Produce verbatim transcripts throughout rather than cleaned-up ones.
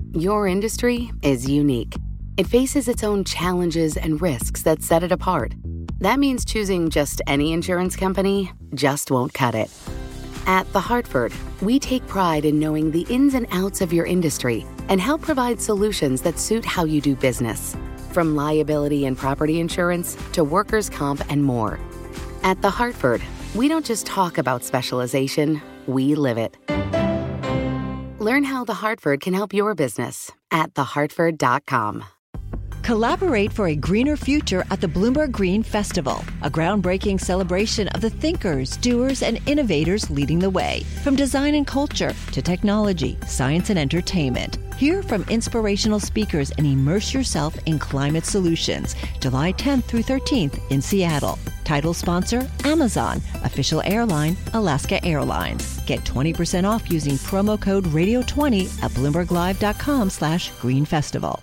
Your industry is unique. It faces its own challenges and risks that set it apart. That means choosing just any insurance company just won't cut it. At The Hartford, we take pride in knowing the ins and outs of your industry and help provide solutions that suit how you do business. From liability and property insurance to workers' comp and more. At The Hartford, we don't just talk about specialization, we live it. Learn how The Hartford can help your business at the hartford dot com. Collaborate for a greener future at the Bloomberg Green Festival, a groundbreaking celebration of the thinkers, doers, and innovators leading the way. From design and culture to technology, science, and entertainment. Hear from inspirational speakers and immerse yourself in climate solutions. July tenth through thirteenth in Seattle. Title sponsor, Amazon. Official airline, Alaska Airlines. Get twenty percent off using promo code radio twenty at bloomberg live dot com slash green festival.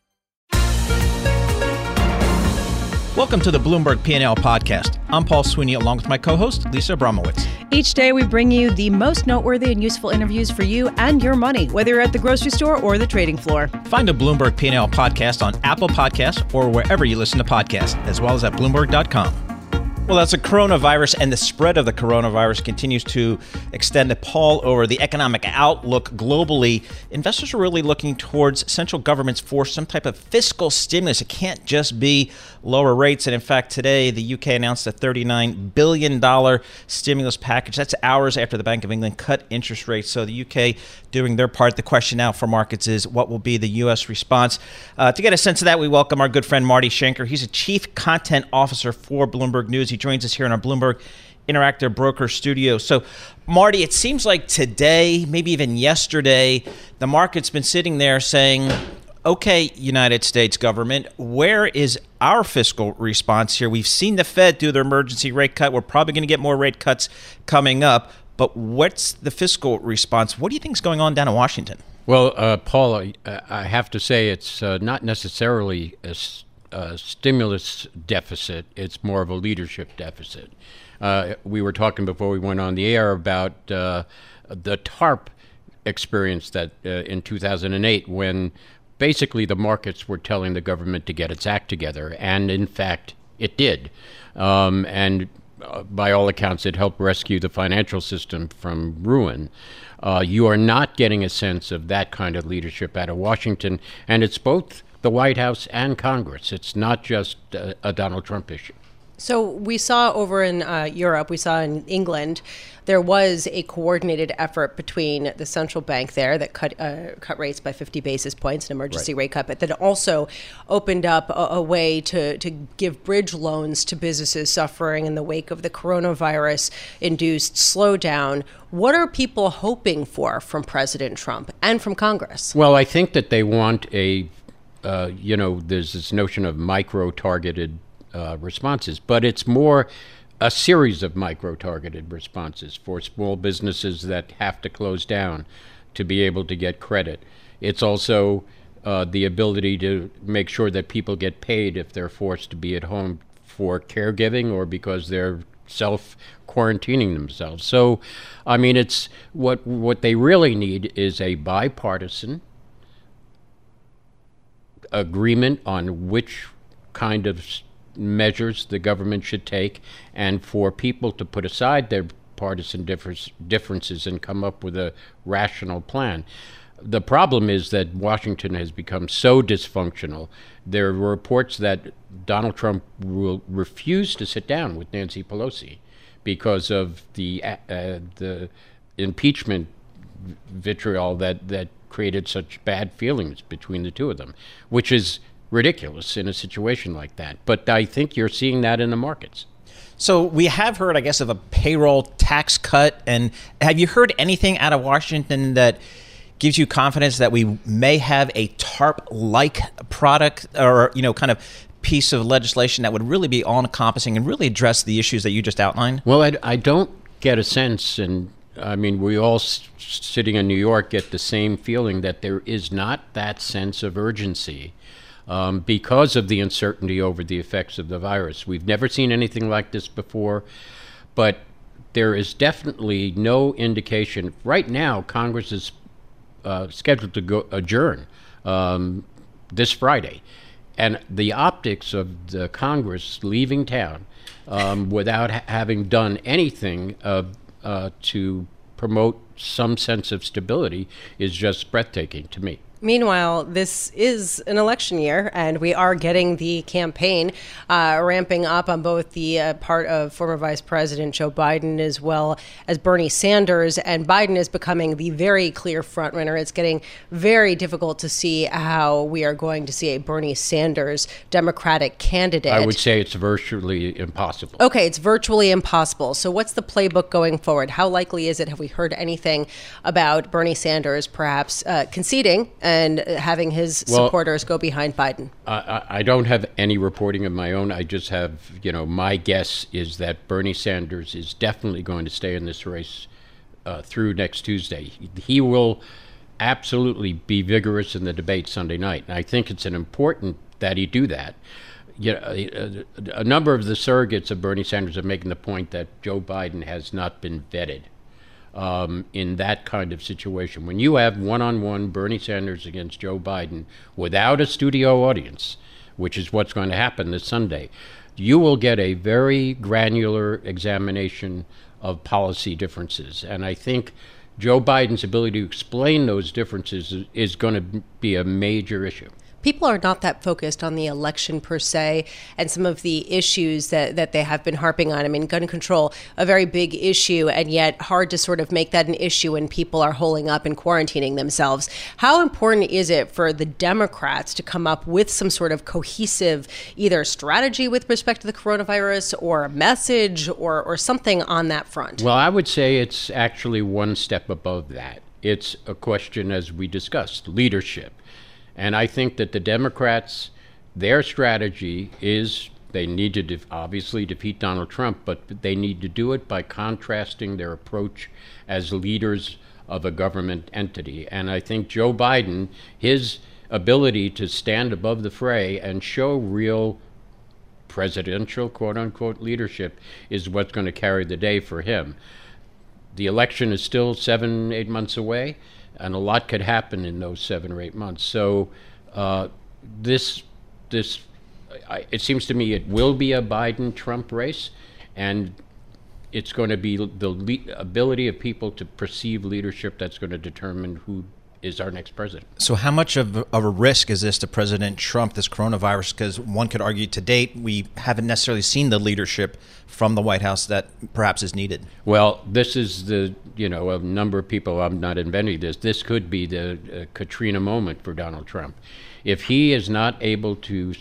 Welcome to the Bloomberg P and L podcast. I'm Paul Sweeney along with my co-host, Lisa Abramowitz. Each day we bring you the most noteworthy and useful interviews for you and your money, whether you're at the grocery store or the trading floor. Find the Bloomberg P and L podcast on Apple Podcasts or wherever you listen to podcasts, as well as at bloomberg dot com. Well, as the coronavirus and the spread of the coronavirus continues to extend a pall over the economic outlook globally, investors are really looking towards central governments for some type of fiscal stimulus. It can't just be lower rates. And in fact, today, the U K announced a thirty-nine billion dollars stimulus package. That's hours after the Bank of England cut interest rates. So the U K doing their part. The question now for markets is what will be the U S response? Uh, to get a sense of that, we welcome our good friend Marty Schenker. He's a chief content officer for Bloomberg News. He joins us here in our Bloomberg Interactive Broker studio. So, Marty, it seems like today, maybe even yesterday, the market's been sitting there saying, okay, United States government, where is our fiscal response here? We've seen the Fed do their emergency rate cut. We're probably going to get more rate cuts coming up. But what's the fiscal response? What do you think is going on down in Washington? Well, uh, Paul, I, I have to say it's uh, not necessarily a, a stimulus deficit. It's more of a leadership deficit. Uh, we were talking before we went on the air about uh, the TARP experience that uh, in two thousand eight, when basically the markets were telling the government to get its act together. And in fact, it did. Um, and uh, by all accounts, it helped rescue the financial system from ruin. Uh, you are not getting a sense of that kind of leadership out of Washington. And it's both the White House and Congress. It's not just a, a Donald Trump issue. So we saw over in uh, Europe, we saw in England, there was a coordinated effort between the central bank there that cut uh, cut rates by fifty basis points, an emergency right. rate cut, but that also opened up a, a way to, to give bridge loans to businesses suffering in the wake of the coronavirus-induced slowdown. What are people hoping for from President Trump and from Congress? Well, I think that they want a, uh, you know, there's this notion of micro-targeted Uh, responses, but it's more a series of micro-targeted responses for small businesses that have to close down to be able to get credit. It's also uh, the ability to make sure that people get paid if they're forced to be at home for caregiving or because they're self-quarantining themselves. So, I mean, it's what what they really need is a bipartisan agreement on which kind of measures the government should take, and for people to put aside their partisan difference, differences and come up with a rational plan. The problem is that Washington has become so dysfunctional. There are reports that Donald Trump will refuse to sit down with Nancy Pelosi because of the uh, the impeachment vitriol that, that created such bad feelings between the two of them, which is ridiculous in a situation like that. But I think you're seeing that in the markets. So we have heard, I guess, of a payroll tax cut. And have you heard anything out of Washington that gives you confidence that we may have a TARP-like product or, you know, kind of piece of legislation that would really be all-encompassing and really address the issues that you just outlined? Well, I, I don't get a sense, and I mean, we all s- sitting in New York get the same feeling that there is not that sense of urgency Um, because of the uncertainty over the effects of the virus. We've never seen anything like this before, but there is definitely no indication. Right now, Congress is uh, scheduled to go adjourn um, this Friday. And the optics of the Congress leaving town um, without ha- having done anything uh, uh, to promote some sense of stability is just breathtaking to me. Meanwhile, this is an election year, and we are getting the campaign uh, ramping up on both the uh, part of former Vice President Joe Biden as well as Bernie Sanders. And Biden is becoming the very clear frontrunner. It's getting very difficult to see how we are going to see a Bernie Sanders Democratic candidate. I would say it's virtually impossible. Okay, it's virtually impossible. So what's the playbook going forward? How likely is it? Have we heard anything about Bernie Sanders perhaps uh, conceding and having his well, supporters go behind Biden? I, I don't have any reporting of my own. I just have, you know, my guess is that Bernie Sanders is definitely going to stay in this race uh, through next Tuesday. He will absolutely be vigorous in the debate Sunday night. And I think it's an important that he do that. You know, a, a number of the surrogates of Bernie Sanders are making the point that Joe Biden has not been vetted Um, in that kind of situation. When you have one-on-one Bernie Sanders against Joe Biden without a studio audience, which is what's going to happen this Sunday, you will get a very granular examination of policy differences. And I think Joe Biden's ability to explain those differences is, is going to be a major issue. People are not that focused on the election per se and some of the issues that, that they have been harping on. I mean, gun control, a very big issue, and yet hard to sort of make that an issue when people are holing up and quarantining themselves. How important is it for the Democrats to come up with some sort of cohesive either strategy with respect to the coronavirus or a message or, or something on that front? Well, I would say it's actually one step above that. It's a question, as we discussed, leadership. And I think that the Democrats, their strategy is they need to def- obviously defeat Donald Trump, but they need to do it by contrasting their approach as leaders of a government entity. And I think Joe Biden, his ability to stand above the fray and show real presidential, quote-unquote, leadership is what's going to carry the day for him. The election is still seven, eight months away. And a lot could happen in those seven or eight months. So uh, this, this, I, it seems to me it will be a Biden-Trump race, and it's going to be the le- ability of people to perceive leadership that's going to determine who is our next president. So how much of, of a risk is this to President Trump, this coronavirus? Because one could argue to date, we haven't necessarily seen the leadership from the White House that perhaps is needed. Well, this is the, you know, a number of people, I'm not inventing this, this could be the uh, Katrina moment for Donald Trump. If he is not able to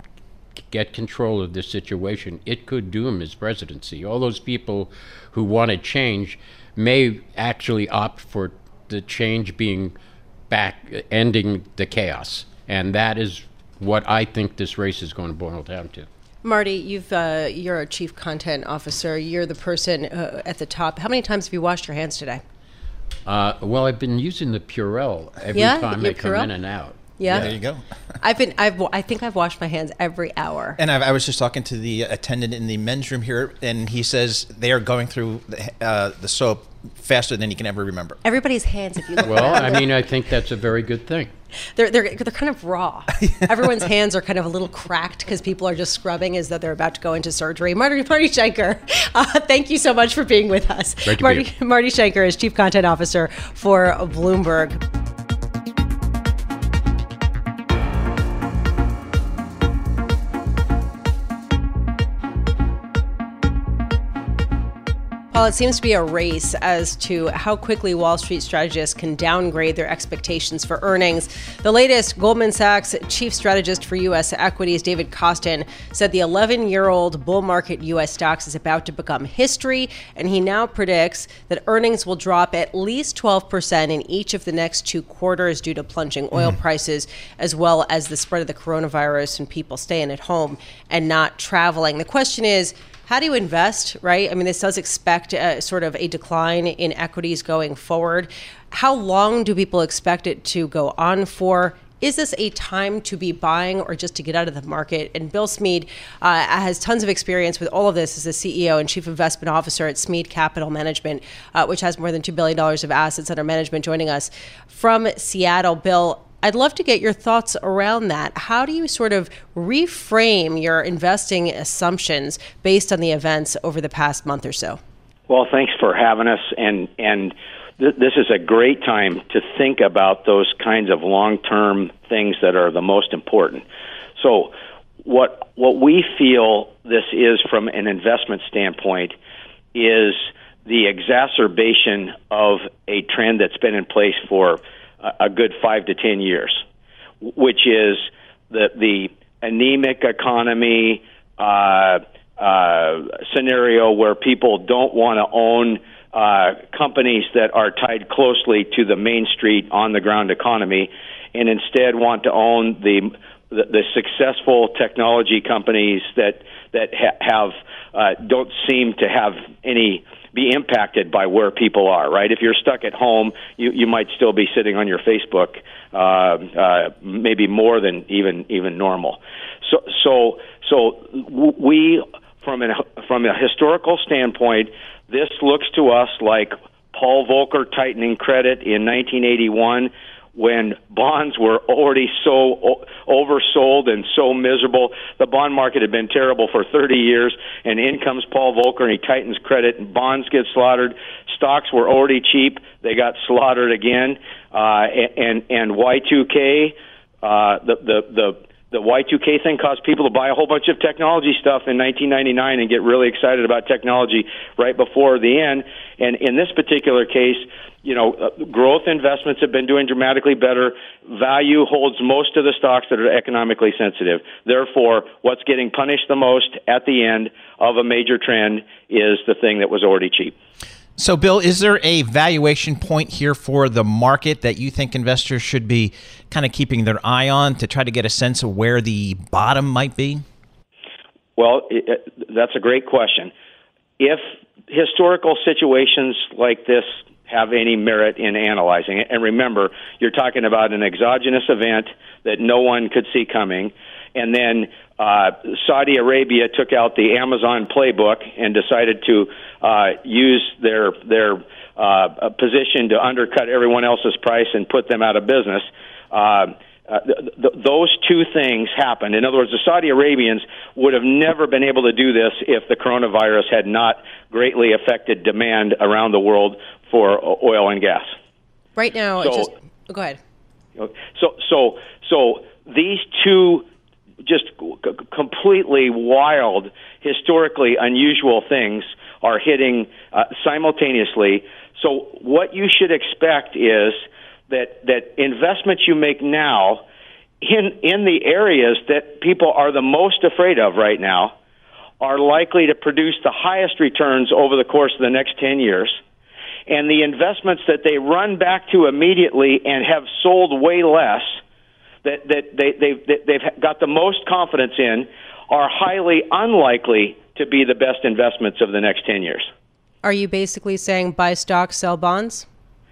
get control of this situation, it could doom his presidency. All those people who wanted change may actually opt for the change being back, ending the chaos. And that is what I think this race is going to boil down to. Marty, you've, uh, you're a chief content officer. You're the person uh, at the top. How many times have you washed your hands today? Uh, well, I've been using the Purell every yeah, time I come Purell? in and out. Yeah. There you go. I've been, I've, I think I've washed my hands every hour. And I've, I was just talking to the attendant in the men's room here, and he says they are going through the, uh, the soap faster than he can ever remember. Everybody's hands, if you look Well, at them. I mean, I think that's a very good thing. They're, they're, they're kind of raw. Everyone's hands are kind of a little cracked because people are just scrubbing as though they're about to go into surgery. Marty, Marty Schenker, uh, thank you so much for being with us. Great to Marty, be here. Marty Schenker is Chief Content Officer for Bloomberg. Paul, it seems to be a race as to how quickly Wall Street strategists can downgrade their expectations for earnings. The latest, Goldman Sachs chief strategist for U S equities, David Kostin, said the eleven-year-old bull market U S stocks is about to become history, and he now predicts that earnings will drop at least twelve percent in each of the next two quarters due to plunging oil mm. prices, as well as the spread of the coronavirus and people staying at home and not traveling. The question is, how do you invest, right? I mean, this does expect a, sort of a decline in equities going forward. How long do people expect it to go on for? Is this a time to be buying or just to get out of the market? And Bill Smead uh, has tons of experience with all of this as the C E O and Chief Investment Officer at Smead Capital Management, uh, which has more than two billion dollars of assets under management, joining us from Seattle. Bill, I'd love to get your thoughts around that. How do you sort of reframe your investing assumptions based on the events over the past month or so? Well, thanks for having us. And, and th- this is a great time to think about those kinds of long-term things that are the most important. So what what we feel this is from an investment standpoint is the exacerbation of a trend that's been in place for a good five to ten years, which is the the anemic economy uh, uh, scenario where people don't want to own uh, companies that are tied closely to the Main Street on the ground economy, and instead want to own the the, the successful technology companies that that ha- have uh, don't seem to have any. Be impacted by where people are, right? If you're stuck at home, you, you might still be sitting on your Facebook, uh, uh, maybe more than even even normal. So, so, so we, from a from a historical standpoint, this looks to us like Paul Volcker tightening credit in nineteen eighty-one, when bonds were already so o- oversold and so miserable. The bond market had been terrible for thirty years, and in comes Paul Volcker, and he tightens credit, and bonds get slaughtered. Stocks were already cheap. They got slaughtered again. Uh, and, and Y two K, uh, the, the, the, the Y two K thing caused people to buy a whole bunch of technology stuff in nineteen ninety-nine and get really excited about technology right before the end. And in this particular case, you know, uh, growth investments have been doing dramatically better. Value holds most of the stocks that are economically sensitive. Therefore, what's getting punished the most at the end of a major trend is the thing that was already cheap. So, Bill, is there a valuation point here for the market that you think investors should be kind of keeping their eye on to try to get a sense of where the bottom might be? Well, it, it, that's a great question. If historical situations like this have any merit in analyzing it, and remember, you're talking about an exogenous event that no one could see coming, and then uh, Saudi Arabia took out the Amazon playbook and decided to uh, use their their uh, position to undercut everyone else's price and put them out of business. Uh, Uh, th- th- those two things happened. In other words, the Saudi Arabians would have never been able to do this if the coronavirus had not greatly affected demand around the world for oil and gas. Right now, so, it's just oh, go ahead. So, so, so these two just c- completely wild, historically unusual things are hitting uh, simultaneously. So, what you should expect is that that investments you make now in in the areas that people are the most afraid of right now are likely to produce the highest returns over the course of the next ten years. And the investments that they run back to immediately and have sold way less, that, that they, they've, they've got the most confidence in, are highly unlikely to be the best investments of the next ten years. Are you basically saying buy stocks, sell bonds?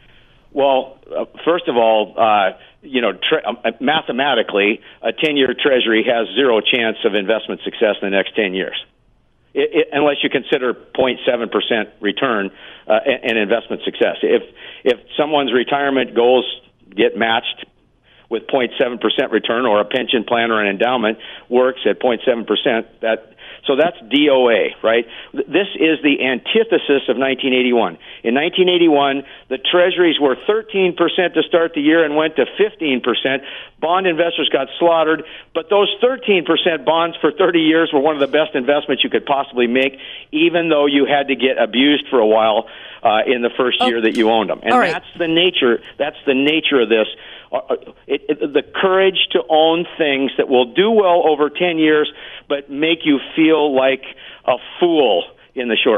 Well, uh, first of all, uh, you know, tre- uh, mathematically, a ten-year Treasury has zero chance of investment success in the next ten years, it, it, unless you consider zero point seven percent return uh, and, and investment success. If if someone's retirement goals get matched with zero point seven percent return, or a pension plan or an endowment works at zero point seven percent, that so that's D O A, right? This is the antithesis of nineteen eighty-one. In nineteen eighty-one, the treasuries were thirteen percent to start the year and went to fifteen percent. Bond investors got slaughtered, but those thirteen percent bonds for thirty years were one of the best investments you could possibly make, even though you had to get abused for a while uh, in the first year oh. that you owned them. And right. that's the nature. That's the nature of this. Uh, it, it, the courage to own things that will do well over ten years, but make you feel like a fool in the short run.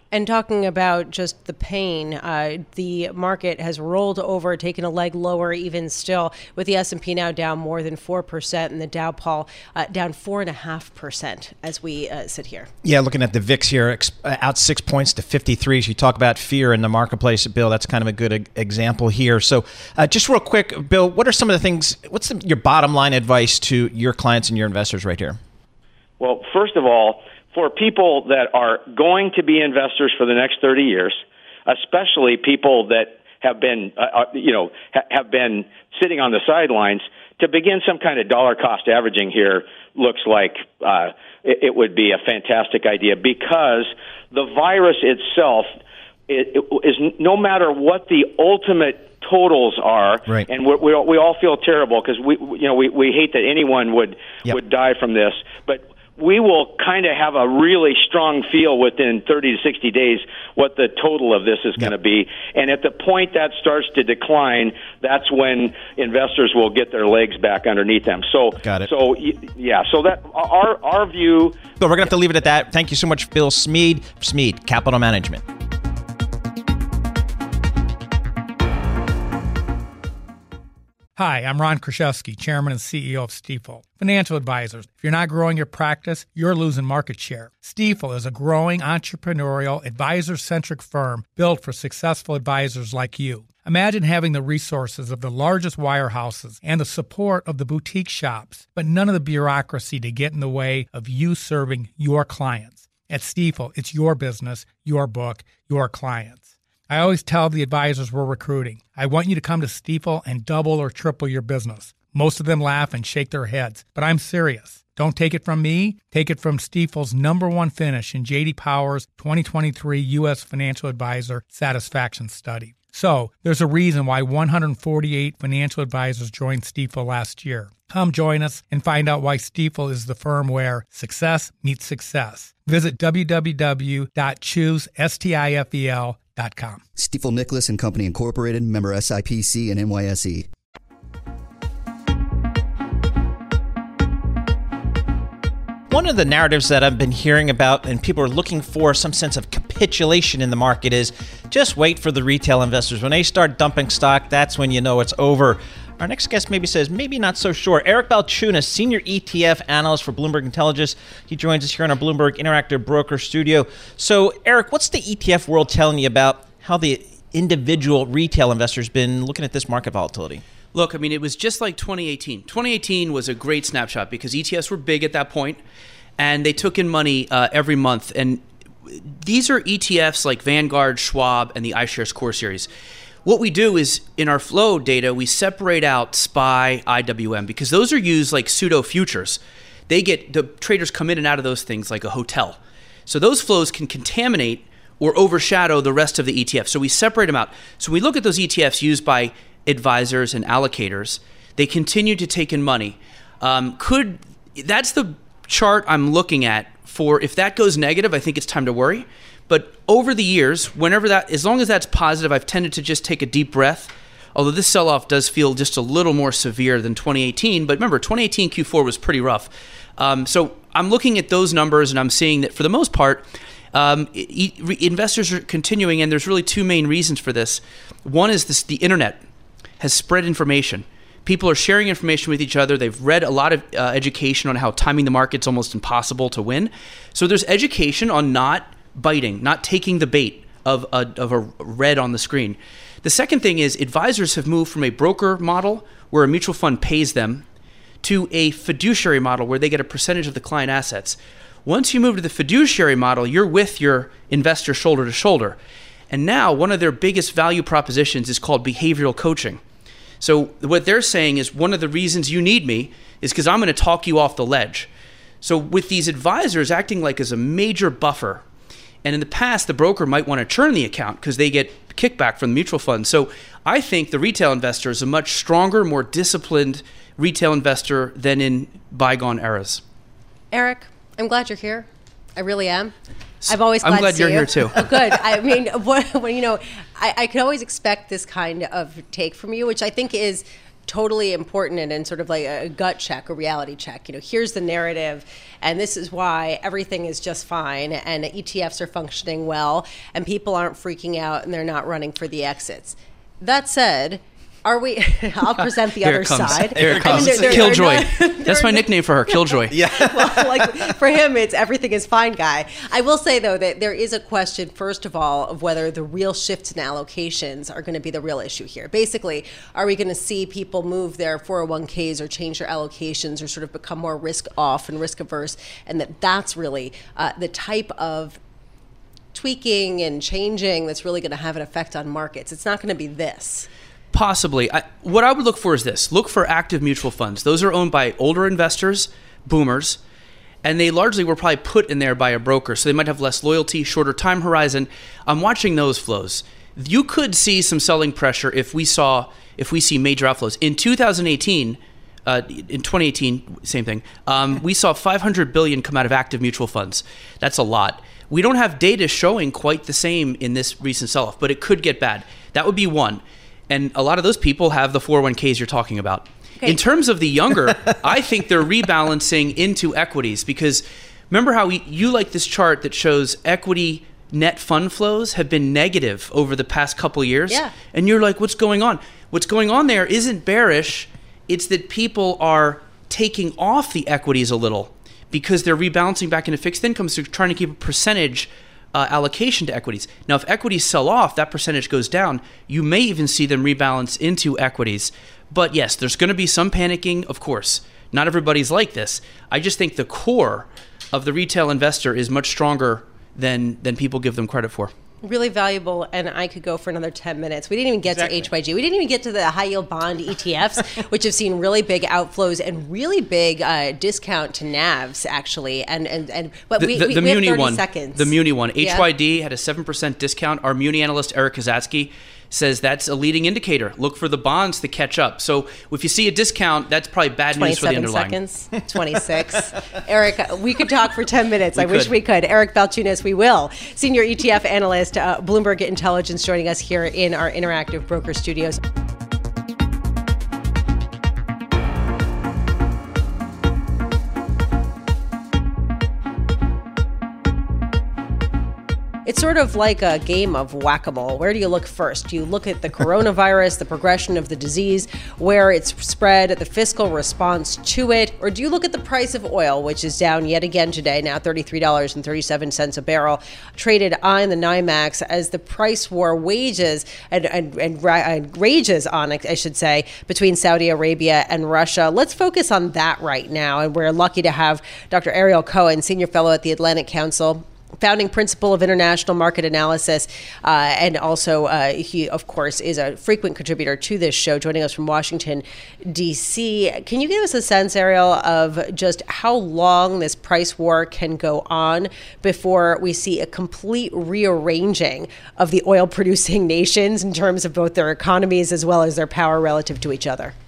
And talking about just the pain, uh, the market has rolled over, taken a leg lower even still, with the S and P now down more than four percent and the Dow, Paul, uh, down four point five percent as we uh, sit here. Yeah, looking at the V I X here, ex- out six points to fifty-three. So you talk about fear in the marketplace, Bill, that's kind of a good e- example here. So uh, just real quick, Bill, what are some of the things, what's the, your bottom line advice to your clients and your investors right here? Well, first of all, for people that are going to be investors for the next thirty years, especially people that have been, uh, you know, ha- have been sitting on the sidelines, to begin some kind of dollar cost averaging here looks like uh, it, it would be a fantastic idea, because the virus itself it, it is, no matter what the ultimate totals are, right. and we're, we all, we all feel terrible because we you know we, we hate that anyone would yep. would die from this, but we will kind of have a really strong feel within thirty to sixty days what the total of this is going to be. And at the point that starts to decline, that's when investors will get their legs back underneath them. So, Got it. so yeah, so that our our view. But we're going to have to leave it at that. Thank you so much, Bill Smead, Smead Capital Management. Hi, I'm Ron Kraszewski, Chairman and C E O of Stifel. Financial advisors, if you're not growing your practice, you're losing market share. Stifel is a growing, entrepreneurial, advisor-centric firm built for successful advisors like you. Imagine having the resources of the largest wirehouses and the support of the boutique shops, but none of the bureaucracy to get in the way of you serving your clients. At Stifel, it's your business, your book, your clients. I always tell the advisors we're recruiting, I want you to come to Stifel and double or triple your business. Most of them laugh and shake their heads, but I'm serious. Don't take it from me. Take it from Stifel's number one finish in J D Power's twenty twenty-three U S Financial Advisor Satisfaction Study. So, there's a reason why one hundred forty-eight financial advisors joined Stifel last year. Come join us and find out why Stifel is the firm where success meets success. Visit w w w dot choose stifel dot com. Stifel Nicholas and Company Incorporated, member S I P C and N Y S E. One of the narratives that I've been hearing about and people are looking for some sense of capitulation in the market is just wait for the retail investors. When they start dumping stock, that's when you know it's over. Our next guest maybe says, maybe not so sure. Eric Balchunas, Senior E T F Analyst for Bloomberg Intelligence. He joins us here in our Bloomberg Interactive Broker Studio. So, Eric, what's the E T F world telling you about how the individual retail investor's been looking at this market volatility? Look, I mean, it was just like twenty eighteen. twenty eighteen was a great snapshot because E T Fs were big at that point, and they took in money uh, every month. And these are E T Fs like Vanguard, Schwab, and the iShares Core Series. What we do is, in our flow data, we separate out S P Y, I W M, because those are used like pseudo futures. They get, the traders come in and out of those things like a hotel. So those flows can contaminate or overshadow the rest of the E T F. So we separate them out. So we look at those E T Fs used by advisors and allocators. They continue to take in money. Um, could that's the chart I'm looking at for, if that goes negative, I think it's time to worry. But over the years, whenever that, as long as that's positive, I've tended to just take a deep breath. Although this sell-off does feel just a little more severe than twenty eighteen. But remember, twenty eighteen Q four was pretty rough. Um, so I'm looking at those numbers and I'm seeing that for the most part, um, e- re- investors are continuing, and there's really two main reasons for this. One is this: the internet has spread information. People are sharing information with each other. They've read a lot of uh, education on how timing the market's almost impossible to win. So there's education on not biting, not taking the bait of a, of a red on the screen. The second thing is advisors have moved from a broker model where a mutual fund pays them to a fiduciary model where they get a percentage of the client assets. Once you move to the fiduciary model, you're with your investor shoulder to shoulder. And now one of their biggest value propositions is called behavioral coaching. So what they're saying is, one of the reasons you need me is because I'm going to talk you off the ledge. So with these advisors acting like as a major buffer, and in the past, the broker might want to churn the account because they get kickback from the mutual fund. So I think the retail investor is a much stronger, more disciplined retail investor than in bygone eras. Eric, I'm glad you're here. I really am. I've always glad I'm glad to see you're you. here too. Oh, good. I mean, what, when, you know, I, I could always expect this kind of take from you, which I think is totally important and, and sort of like a gut check, a reality check. You know, here's the narrative, and this is why everything is just fine, and E T Fs are functioning well, and people aren't freaking out, and they're not running for the exits. That said, are we? I'll present the Here other it comes. side. Here it comes. I mean, they're- they're Killjoy. not- That's my nickname for her, Killjoy. Yeah. well, like for him, it's everything is fine guy. I will say, though, that there is a question, first of all, of whether the real shifts in allocations are going to be the real issue here. Basically, are we going to see people move their four oh one k's or change their allocations or sort of become more risk off and risk averse, and that that's really uh, the type of tweaking and changing that's really going to have an effect on markets. It's not going to be this. Possibly. I, what I would look for is this. Look for active mutual funds. Those are owned by older investors, boomers, and they largely were probably put in there by a broker, so they might have less loyalty, shorter time horizon. I'm watching those flows. You could see some selling pressure if we saw if we see major outflows. In two thousand eighteen, uh, in twenty eighteen, same thing, um, we saw five hundred billion dollars come out of active mutual funds. That's a lot. We don't have data showing quite the same in this recent sell-off, but it could get bad. That would be one. And a lot of those people have the four oh one k's you're talking about. Okay. In terms of the younger, I think they're rebalancing into equities because remember how we, you like this chart that shows equity net fund flows have been negative over the past couple of years? Yeah. And you're like, what's going on? What's going on there isn't bearish. It's that people are taking off the equities a little because they're rebalancing back into fixed income. So they're trying to keep a percentage Uh, allocation to equities. Now, if equities sell off, that percentage goes down. You may even see them rebalance into equities. But yes, there's going to be some panicking, of course. Not everybody's like this. I just think the core of the retail investor is much stronger than than people give them credit for. Really valuable, and I could go for another ten minutes. We didn't even get Exactly. to H Y G. We didn't even get to the high yield bond E T Fs, which have seen really big outflows and really big uh, discount to N A Vs, actually. And and and but The, we, the, we, the we have Muni thirty one, seconds. the Muni one, Yeah. H Y D had a seven percent discount. Our Muni analyst Eric Kazatsky says that's a leading indicator. Look for the bonds to catch up. So if you see a discount, that's probably bad news for the twenty-seven underlying. seconds, twenty-six. Eric, we could talk for ten minutes. We I wish could. we could. Eric Balchunas, we will. Senior E T F analyst, uh, Bloomberg Intelligence, joining us here in our Interactive Broker Studios. It's sort of like a game of whack-a-mole. Where do you look first? Do you look at the coronavirus, the progression of the disease, where it's spread, the fiscal response to it, or do you look at the price of oil, which is down yet again today, now thirty-three dollars and thirty-seven cents a barrel, traded on the NYMEX as the price war wages and, and, and, and rages on, I should say, between Saudi Arabia and Russia. Let's focus on that right now, and we're lucky to have Doctor Ariel Cohen, Senior Fellow at the Atlantic Council, founding principal of international market analysis, uh, and also uh, he, of course, is a frequent contributor to this show, joining us from Washington, D C. Can you give us a sense, Ariel, of just how long this price war can go on before we see a complete rearranging of the oil-producing nations in terms of both their economies as well as their power relative to each other?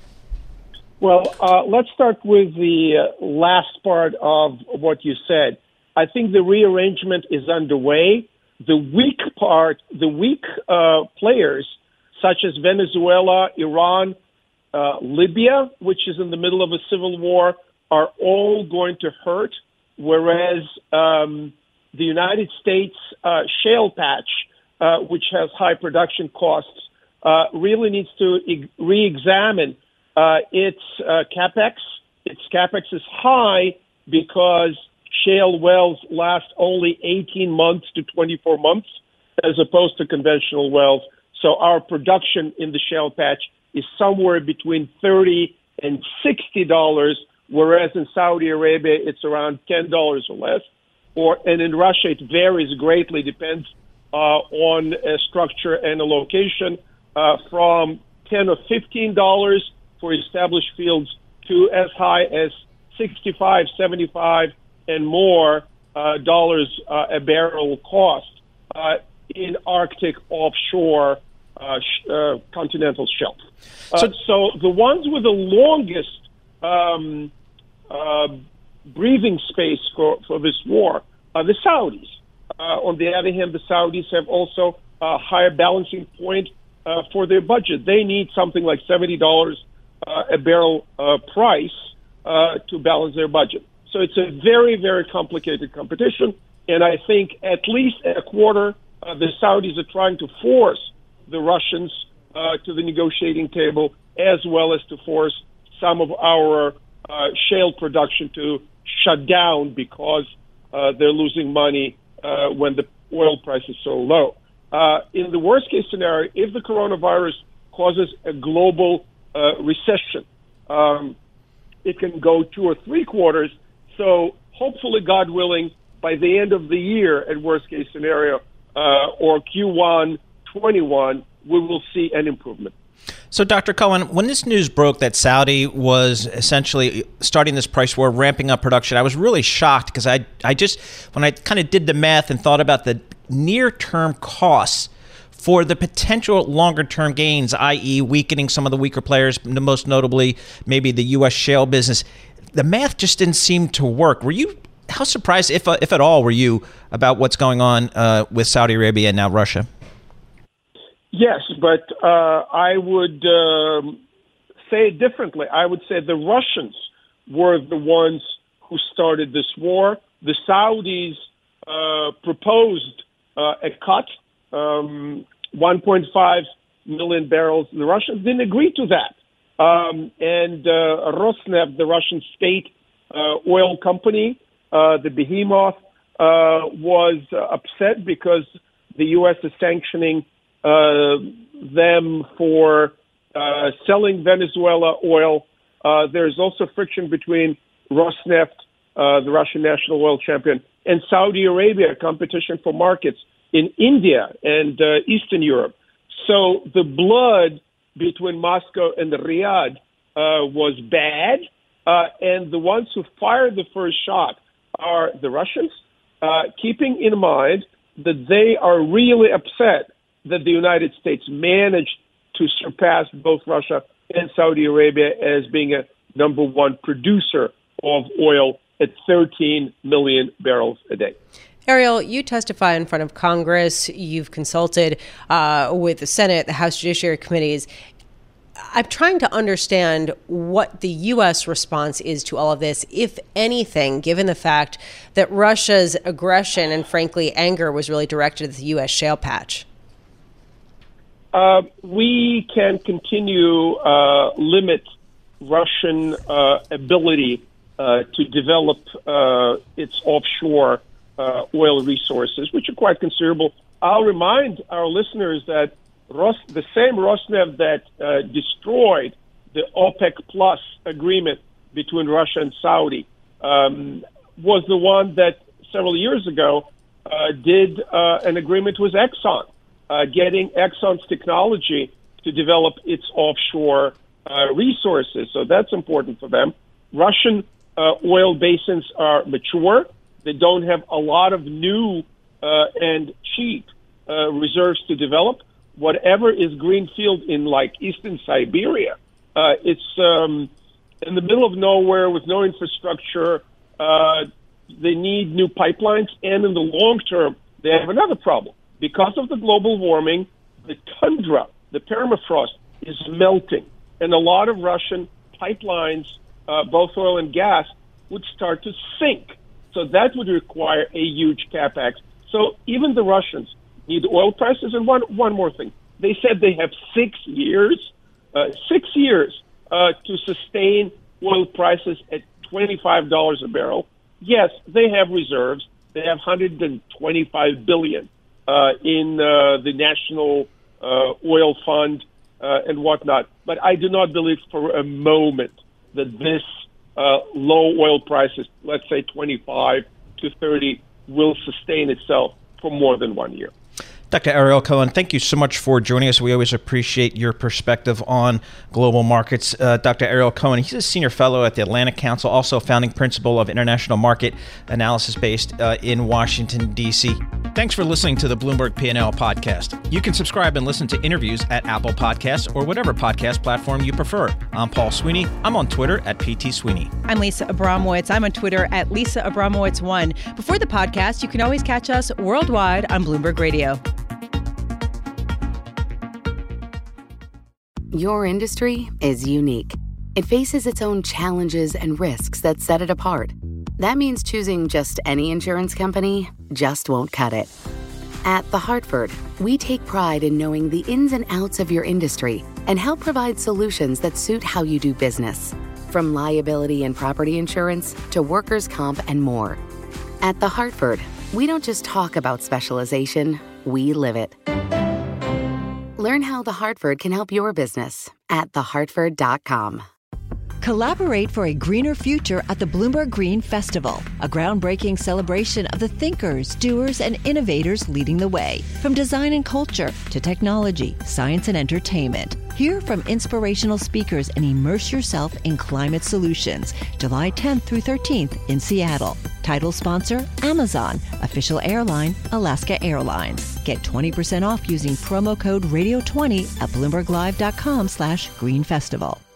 Well, uh, let's start with the uh, last part of what you said. I think the rearrangement is underway. The weak part, the weak uh, players, such as Venezuela, Iran, uh, Libya, which is in the middle of a civil war, are all going to hurt, whereas um, the United States uh, shale patch, uh, which has high production costs, uh, really needs to e- re-examine uh, its uh, capex. Its capex is high because shale wells last only eighteen months to twenty-four months, as opposed to conventional wells. So our production in the shale patch is somewhere between thirty and sixty dollars, whereas in Saudi Arabia it's around ten dollars or less. Or and in Russia it varies greatly, depends uh, on a structure and a location, uh, from ten or fifteen dollars for established fields to as high as sixty-five, seventy-five and more uh, dollars uh, a barrel cost uh, in Arctic offshore uh, sh- uh, continental shelf. Uh, so, so the ones with the longest um, uh, breathing space for, for this war are the Saudis. Uh, on the other hand, the Saudis have also a higher balancing point uh, for their budget. They need something like seventy dollars uh, a barrel uh, price uh, to balance their budget. So it's a very, very complicated competition. And I think at least a quarter, uh, the Saudis are trying to force the Russians uh, to the negotiating table, as well as to force some of our uh, shale production to shut down because uh, they're losing money uh, when the oil price is so low. Uh, in the worst case scenario, if the coronavirus causes a global uh, recession, um, it can go two or three quarters. So hopefully, God willing, by the end of the year, at worst case scenario, uh, or Q one twenty-one, we will see an improvement. So, Doctor Cohen, when this news broke that Saudi was essentially starting this price war, ramping up production, I was really shocked because I, I just, when I kind of did the math and thought about the near-term costs for the potential longer-term gains, that is weakening some of the weaker players, most notably maybe the U S shale business, the math just didn't seem to work. Were you, how surprised, if if at all, were you about what's going on uh, with Saudi Arabia and now Russia? Yes, but uh, I would um, say it differently. I would say the Russians were the ones who started this war. The Saudis uh, proposed uh, a cut, um, one point five million barrels. The Russians didn't agree to that. Um, and uh, Rosneft, the Russian state uh, oil company, uh, the behemoth, uh, was uh, upset because the U S is sanctioning uh, them for uh, selling Venezuela oil. Uh, there's also friction between Rosneft, uh, the Russian national oil champion, and Saudi Arabia, competition for markets in India and uh, Eastern Europe. So the blood between Moscow and Riyadh uh, was bad, uh, and the ones who fired the first shot are the Russians, uh, keeping in mind that they are really upset that the United States managed to surpass both Russia and Saudi Arabia as being a number one producer of oil at thirteen million barrels a day. Ariel, you testify in front of Congress. You've consulted uh, with the Senate, the House Judiciary Committees. I'm trying to understand what the U S response is to all of this, if anything, given the fact that Russia's aggression and, frankly, anger was really directed at the U S shale patch. Uh, we can continue uh, limit Russian uh, ability uh, to develop uh, its offshore uh, oil resources, which are quite considerable. I'll remind our listeners that Ros- the same Rosneft that uh, destroyed the OPEC Plus agreement between Russia and Saudi um, was the one that several years ago uh, did uh, an agreement with Exxon, uh, getting Exxon's technology to develop its offshore uh, resources. So that's important for them. Russian uh, oil basins are mature. They don't have a lot of new uh, and cheap uh, reserves to develop. Whatever is greenfield in like eastern Siberia, uh, it's um, in the middle of nowhere with no infrastructure. Uh, they need new pipelines, and in the long term, they have another problem. Because of the global warming, the tundra, the permafrost, is melting, and a lot of Russian pipelines, uh, both oil and gas, would start to sink. So that would require a huge capex. So even the Russians need oil prices. And one one more thing. They said they have six years, uh, six years uh, to sustain oil prices at twenty-five dollars a barrel. Yes, they have reserves. They have one hundred twenty-five billion dollars uh, in uh, the National uh, Oil Fund uh, and whatnot. But I do not believe for a moment that this uh, low oil prices, let's say twenty-five to thirty, will sustain itself for more than one year. Doctor Ariel Cohen, thank you so much for joining us. We always appreciate your perspective on global markets. Uh, Doctor Ariel Cohen, he's a senior fellow at the Atlantic Council, also founding principal of International Market Analysis based uh, in Washington, D C. Thanks for listening to the Bloomberg P and L podcast. You can subscribe and listen to interviews at Apple Podcasts or whatever podcast platform you prefer. I'm Paul Sweeney. I'm on Twitter at P T Sweeney. I'm Lisa Abramowitz. I'm on Twitter at Lisa Abramowitz one. Before the podcast, you can always catch us worldwide on Bloomberg Radio. Your industry is unique. It faces its own challenges and risks that set it apart. That means choosing just any insurance company just won't cut it. At The Hartford, we take pride in knowing the ins and outs of your industry and help provide solutions that suit how you do business. From liability and property insurance to workers' comp and more. At The Hartford, we don't just talk about specialization, we live it. Learn how The Hartford can help your business at the hartford dot com. Collaborate for a greener future at the Bloomberg Green Festival, a groundbreaking celebration of the thinkers, doers, and innovators leading the way. From design and culture to technology, science, and entertainment. Hear from inspirational speakers and immerse yourself in climate solutions. July tenth through thirteenth in Seattle. Title sponsor, Amazon. Official airline, Alaska Airlines. Get twenty percent off using promo code radio twenty at bloomberg live dot com slash green festival.